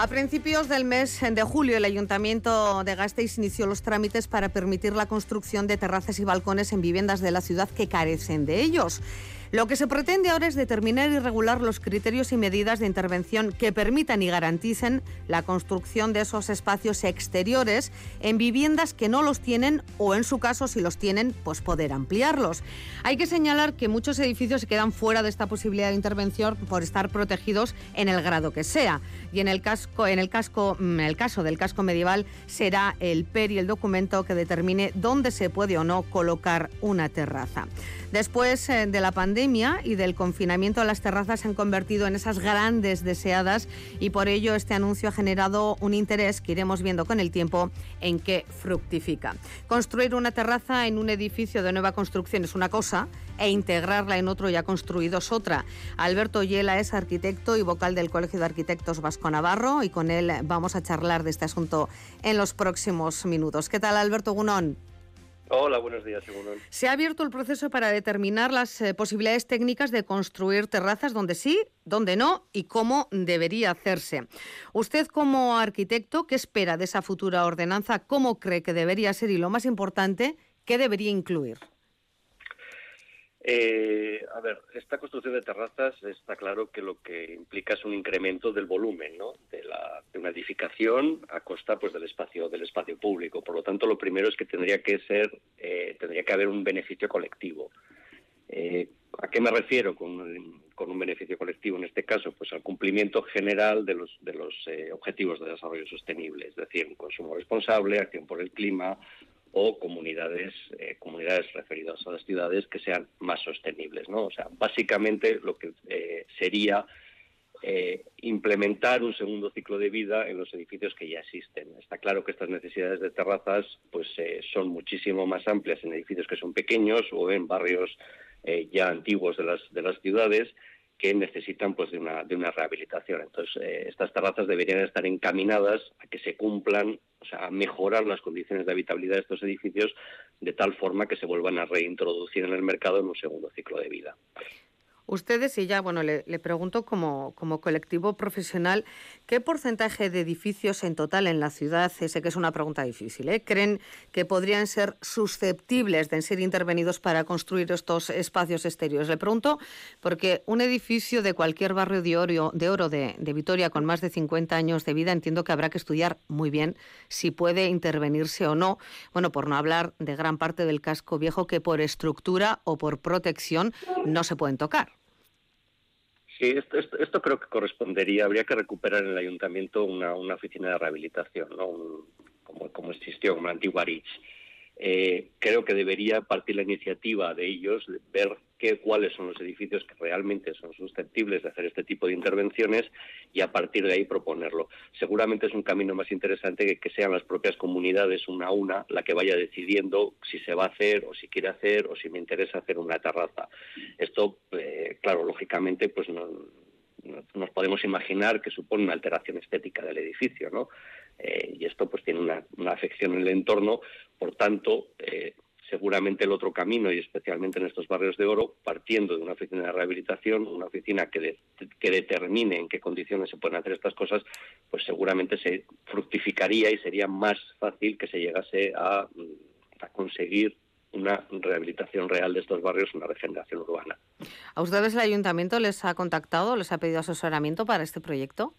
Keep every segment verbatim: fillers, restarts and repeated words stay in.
A principios del mes de julio, el Ayuntamiento de Gasteiz inició los trámites para permitir la construcción de terrazas y balcones en viviendas de la ciudad que carecen de ellos. Lo que se pretende ahora es determinar y regular los criterios y medidas de intervención que permitan y garanticen la construcción de esos espacios exteriores en viviendas que no los tienen o, en su caso, si los tienen, pues poder ampliarlos. Hay que señalar que muchos edificios se quedan fuera de esta posibilidad de intervención por estar protegidos en el grado que sea. Y en el casco, en el casco, en el caso del casco medieval, será el P E R y el documento que determine dónde se puede o no colocar una terraza. Después eh, de la pandemia y del confinamiento, las terrazas se han convertido en esas grandes deseadas y por ello este anuncio ha generado un interés que iremos viendo con el tiempo en qué fructifica. Construir una terraza en un edificio de nueva construcción es una cosa e integrarla en otro ya construido es otra. Alberto Yela es arquitecto y vocal del Colegio de Arquitectos Vasco Navarro y con él vamos a charlar de este asunto en los próximos minutos. ¿Qué tal, Alberto Gunón? Hola, buenos días, Simón. Se ha abierto el proceso para determinar las eh, posibilidades técnicas de construir terrazas, donde sí, donde no y cómo debería hacerse. Usted, como arquitecto, ¿qué espera de esa futura ordenanza? ¿Cómo cree que debería ser? Y lo más importante, ¿qué debería incluir? Eh, a ver, esta construcción de terrazas está claro que lo que implica es un incremento del volumen, ¿no?, de, la, de una edificación a costa, pues, del espacio del espacio público. Por lo tanto, lo primero es que tendría que ser eh, tendría que haber un beneficio colectivo. Eh, ¿A qué me refiero con, con un beneficio colectivo? En este caso, pues al cumplimiento general de los de los eh, objetivos de desarrollo sostenible, es decir, un consumo responsable, acción por el clima, o comunidades eh, comunidades referidas a las ciudades que sean más sostenibles, ¿no? O sea, básicamente lo que eh, sería eh, implementar un segundo ciclo de vida en los edificios que ya existen. Está claro que estas necesidades de terrazas pues eh, son muchísimo más amplias en edificios que son pequeños o en barrios eh, ya antiguos de las de las ciudades, que necesitan pues de una de una rehabilitación. Entonces, eh, estas terrazas deberían estar encaminadas a que se cumplan, o sea, a mejorar las condiciones de habitabilidad de estos edificios de tal forma que se vuelvan a reintroducir en el mercado en un segundo ciclo de vida. Ustedes, y ya, bueno, le, le pregunto como, como colectivo profesional, ¿qué porcentaje de edificios en total en la ciudad, sé que es una pregunta difícil, ¿eh?, creen que podrían ser susceptibles de ser intervenidos para construir estos espacios exteriores? Le pregunto porque un edificio de cualquier barrio de oro, de, oro de, de Vitoria con más de cincuenta años de vida, entiendo que habrá que estudiar muy bien si puede intervenirse o no, bueno, por no hablar de gran parte del casco viejo que por estructura o por protección no se pueden tocar. Sí, esto, esto, esto creo que correspondería, habría que recuperar en el ayuntamiento una, una oficina de rehabilitación, ¿no?, Un, como, como existió, como la antigua R I C. Eh, creo que debería partir la iniciativa de ellos, de ver qué, cuáles son los edificios que realmente son susceptibles de hacer este tipo de intervenciones y a partir de ahí proponerlo. Seguramente es un camino más interesante que que sean las propias comunidades una a una la que vaya decidiendo si se va a hacer o si quiere hacer o si me interesa hacer una terraza. Esto, eh, claro, lógicamente, pues no, no, nos podemos imaginar que supone una alteración estética del edificio, ¿no? Eh, y esto pues tiene una, una afección en el entorno. Por tanto, eh, seguramente el otro camino, y especialmente en estos barrios de oro, partiendo de una oficina de rehabilitación, una oficina que, de, que determine en qué condiciones se pueden hacer estas cosas, pues seguramente se fructificaría y sería más fácil que se llegase a, a conseguir una rehabilitación real de estos barrios, una regeneración urbana. ¿A ustedes el ayuntamiento les ha contactado, les ha pedido asesoramiento para este proyecto?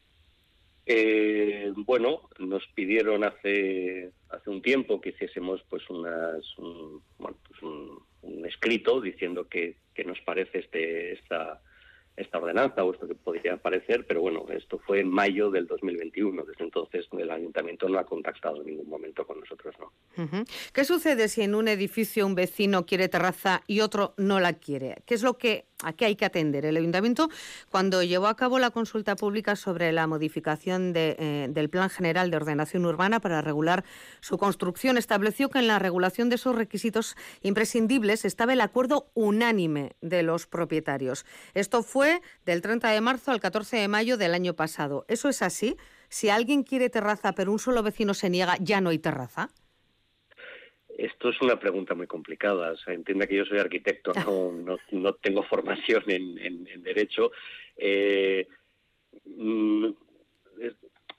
Eh, bueno, nos pidieron hace hace un tiempo que hiciésemos pues unas un, bueno, pues un, un escrito diciendo que, que nos parece este esta esta ordenanza o esto que podría parecer, pero bueno, esto fue en mayo del dos mil veintiuno. Desde entonces el ayuntamiento no ha contactado en ningún momento con nosotros, ¿no? Uh-huh. ¿Qué sucede si en un edificio un vecino quiere terraza y otro no la quiere? ¿Qué es lo que a qué hay que atender? El ayuntamiento, cuando llevó a cabo la consulta pública sobre la modificación de, eh, del Plan General de Ordenación Urbana para regular su construcción, estableció que en la regulación de esos requisitos imprescindibles estaba el acuerdo unánime de los propietarios. Esto fue del treinta de marzo al catorce de mayo del año pasado. ¿Eso es así? Si alguien quiere terraza pero un solo vecino se niega, ¿ya no hay terraza? Esto es una pregunta muy complicada. O sea, entienda que yo soy arquitecto, no, no, no tengo formación en, en, en derecho. Eh,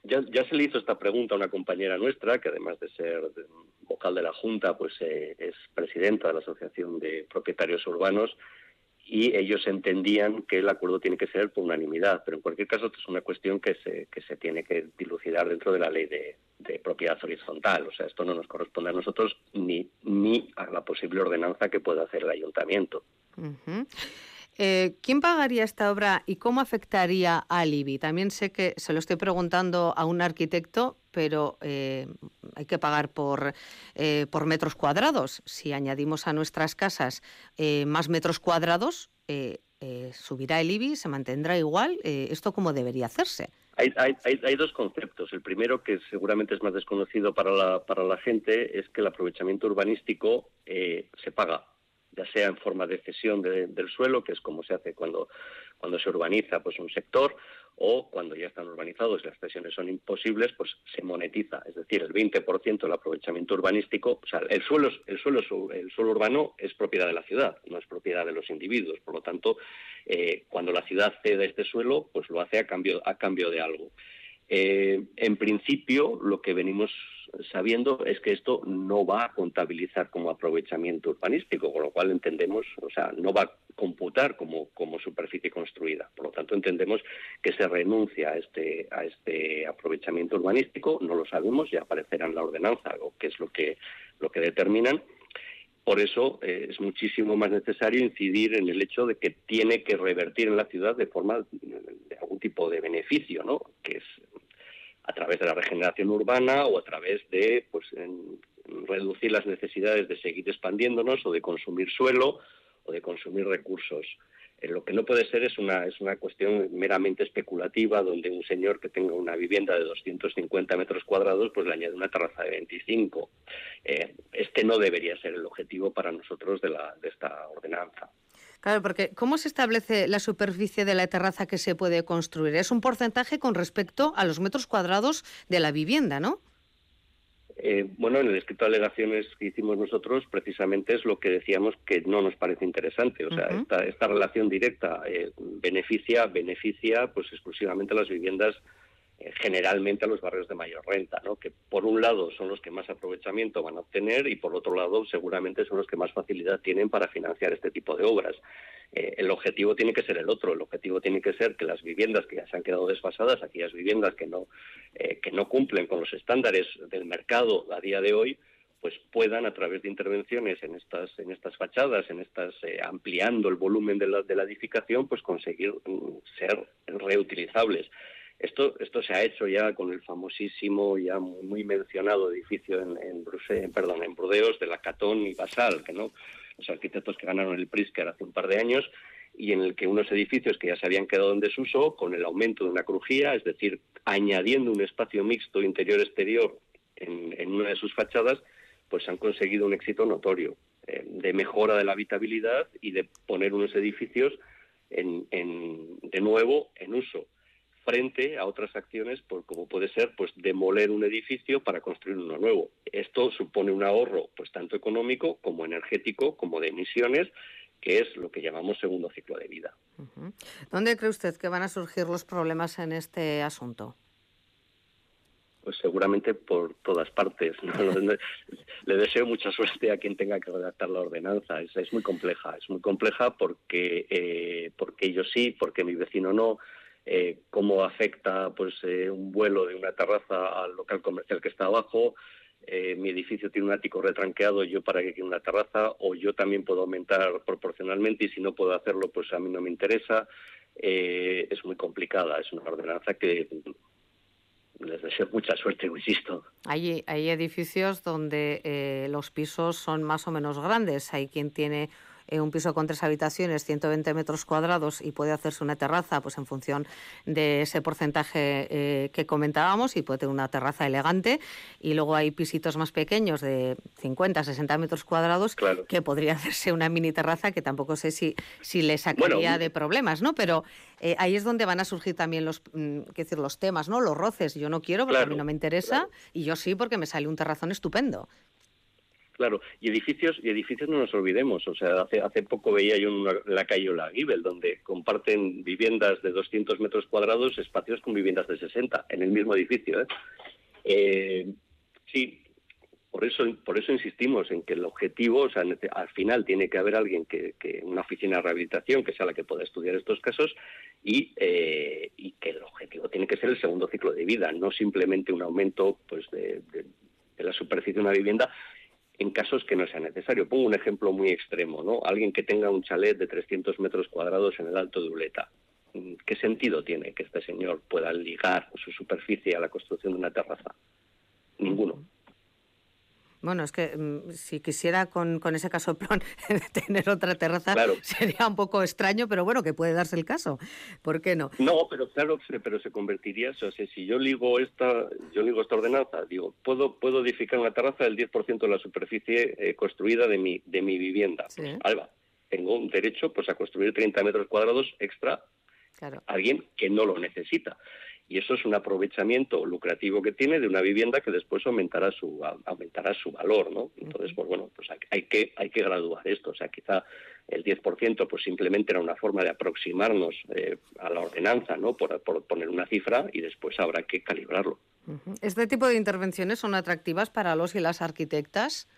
Ya, ya se le hizo esta pregunta a una compañera nuestra, que además de ser vocal de la Junta, pues eh, es presidenta de la Asociación de Propietarios Urbanos, y ellos entendían que el acuerdo tiene que ser por unanimidad, pero en cualquier caso esto es una cuestión que se, que se tiene que dilucidar dentro de la ley de, de propiedad horizontal. O sea, esto no nos corresponde a nosotros ni, ni a la posible ordenanza que pueda hacer el ayuntamiento. Uh-huh. Eh, ¿Quién pagaría esta obra y cómo afectaría al I B I? También sé que se lo estoy preguntando a un arquitecto, pero eh, hay que pagar por, eh, por metros cuadrados. Si añadimos a nuestras casas eh, más metros cuadrados, eh, eh, ¿subirá el I B I? ¿Se mantendrá igual? Eh, ¿Esto cómo debería hacerse? Hay, hay, hay dos conceptos. El primero, que seguramente es más desconocido para la, para la gente, es que el aprovechamiento urbanístico eh, se paga, ya sea en forma de cesión de, del suelo, que es como se hace cuando, cuando se urbaniza pues un sector, o cuando ya están urbanizados y las cesiones son imposibles, pues se monetiza. Es decir, el veinte por ciento del aprovechamiento urbanístico, o sea, el suelo, el suelo, el suelo urbano es propiedad de la ciudad, no es propiedad de los individuos. Por lo tanto, eh, cuando la ciudad cede este suelo, pues lo hace a cambio, a cambio de algo. Eh, en principio, lo que venimos sabiendo es que esto no va a contabilizar como aprovechamiento urbanístico, con lo cual entendemos, o sea, no va a computar como, como superficie construida. Por lo tanto, entendemos que se renuncia a este, a este aprovechamiento urbanístico. No lo sabemos, ya aparecerá en la ordenanza o qué es lo que, lo que determinan. Por eso eh, es muchísimo más necesario incidir en el hecho de que tiene que revertir en la ciudad de forma de algún tipo de beneficio, ¿no? Que es a través de la regeneración urbana o a través de pues en, reducir las necesidades de seguir expandiéndonos o de consumir suelo o de consumir recursos. Eh, lo que no puede ser es una es una cuestión meramente especulativa, donde un señor que tenga una vivienda de doscientos cincuenta metros cuadrados pues le añade una terraza de veinticinco. Eh, este no debería ser el objetivo para nosotros de, la, de esta ordenanza. Claro, porque ¿cómo se establece la superficie de la terraza que se puede construir? Es un porcentaje con respecto a los metros cuadrados de la vivienda, ¿no? Eh, bueno, en el escrito de alegaciones que hicimos nosotros, precisamente es lo que decíamos que no nos parece interesante. O sea, uh-huh. esta, esta relación directa eh, beneficia, beneficia pues exclusivamente a las viviendas, eh, generalmente a los barrios de mayor renta, ¿no? Que por un lado son los que más aprovechamiento van a obtener y por otro lado seguramente son los que más facilidad tienen para financiar este tipo de obras. Eh, el objetivo tiene que ser el otro, el objetivo tiene que ser que las viviendas que ya se han quedado desfasadas, aquellas viviendas que no, eh, que no cumplen con los estándares del mercado a día de hoy, pues puedan a través de intervenciones en estas en estas fachadas, en estas eh, ampliando el volumen de la, de la edificación, pues conseguir mm, ser reutilizables. Esto esto se ha hecho ya con el famosísimo, ya muy mencionado edificio en, en, Bruse, perdón, en Burdeos de la Catón y Basal, que no los arquitectos que ganaron el Pritzker hace un par de años, y en el que unos edificios que ya se habían quedado en desuso, con el aumento de una crujía, es decir, añadiendo un espacio mixto interior-exterior en, en una de sus fachadas, pues han conseguido un éxito notorio eh, de mejora de la habitabilidad y de poner unos edificios en, en, de nuevo en uso, frente a otras acciones, por, como puede ser pues demoler un edificio para construir uno nuevo. Esto supone un ahorro pues tanto económico como energético, como de emisiones, que es lo que llamamos segundo ciclo de vida. Uh-huh. ¿Dónde cree usted que van a surgir los problemas en este asunto? Pues seguramente por todas partes, ¿no? Le deseo mucha suerte a quien tenga que redactar la ordenanza. Es, es muy compleja, es muy compleja porque, eh, porque yo sí, porque mi vecino no. Eh, cómo afecta pues eh, un vuelo de una terraza al local comercial que está abajo. Eh, mi edificio tiene un ático retranqueado, yo para qué quiero una terraza, o yo también puedo aumentar proporcionalmente y si no puedo hacerlo pues a mí no me interesa. Eh, es muy complicada, es una ordenanza que les deseo mucha suerte, insisto. Hay, hay edificios donde eh, los pisos son más o menos grandes, hay quien tiene Eh, un piso con tres habitaciones, ciento veinte metros cuadrados y puede hacerse una terraza pues en función de ese porcentaje eh, que comentábamos y puede tener una terraza elegante, y luego hay pisitos más pequeños de cincuenta, sesenta metros cuadrados, claro, que podría hacerse una mini terraza que tampoco sé si, si le sacaría bueno, de problemas, ¿no? Pero eh, ahí es donde van a surgir también los, mm, qué decir, los temas, ¿no? Los roces. Yo no quiero porque claro, a mí no me interesa, claro, y yo sí porque me sale un terrazón estupendo. Claro, y edificios y edificios no nos olvidemos. O sea, hace hace poco veía yo en una, la calle Olaguibel, donde comparten viviendas de doscientos metros cuadrados, espacios con viviendas de sesenta, en el mismo edificio. ¿eh? Eh, sí, por eso por eso insistimos en que el objetivo, o sea, al final tiene que haber alguien que, que una oficina de rehabilitación que sea la que pueda estudiar estos casos y, eh, y que el objetivo tiene que ser el segundo ciclo de vida, no simplemente un aumento pues de, de, de la superficie de una vivienda en casos que no sea necesario. Pongo un ejemplo muy extremo, ¿no? Alguien que tenga un chalet de trescientos metros cuadrados en el Alto de Uleta. ¿Qué sentido tiene que este señor pueda ligar su superficie a la construcción de una terraza? Ninguno. Bueno, es que mm, si quisiera con, con ese casoplón tener otra terraza, claro. sería un poco extraño, pero bueno, que puede darse el caso. ¿Por qué no? No, pero claro, pero se convertiría, o sea, si yo ligo esta, yo ligo esta ordenanza, digo, puedo puedo edificar una terraza del diez por ciento de la superficie eh, construida de mi de mi vivienda. Sí. Pues, alba, tengo un derecho pues a construir treinta metros cuadrados extra. Claro. A alguien que no lo necesita. Y eso es un aprovechamiento lucrativo que tiene de una vivienda que después aumentará su aumentará su valor, ¿no? Entonces, pues bueno, pues hay, hay que hay que graduar esto. O sea, quizá el diez por ciento pues simplemente era una forma de aproximarnos eh, a la ordenanza, ¿no? Por, por poner una cifra y después habrá que calibrarlo. ¿Este tipo de intervenciones son atractivas para los y las arquitectas?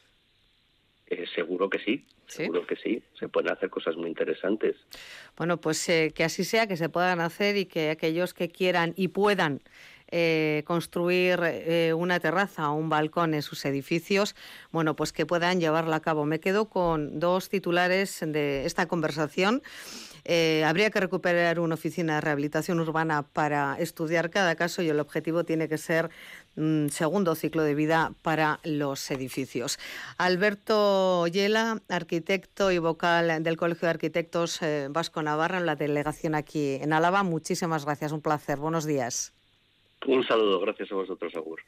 Eh, seguro que sí, ¿Sí? seguro que sí. Se pueden hacer cosas muy interesantes. Bueno, pues eh, que así sea, que se puedan hacer y que aquellos que quieran y puedan eh, construir eh, una terraza o un balcón en sus edificios, bueno, pues que puedan llevarla a cabo. Me quedo con dos titulares de esta conversación. Eh, habría que recuperar una oficina de rehabilitación urbana para estudiar cada caso y el objetivo tiene que ser un segundo ciclo de vida para los edificios. Alberto Yela, arquitecto y vocal del Colegio de Arquitectos eh, Vasco Navarra en la delegación aquí en Álava. Muchísimas gracias, un placer. Buenos días. Un saludo, gracias a vosotros, Agur.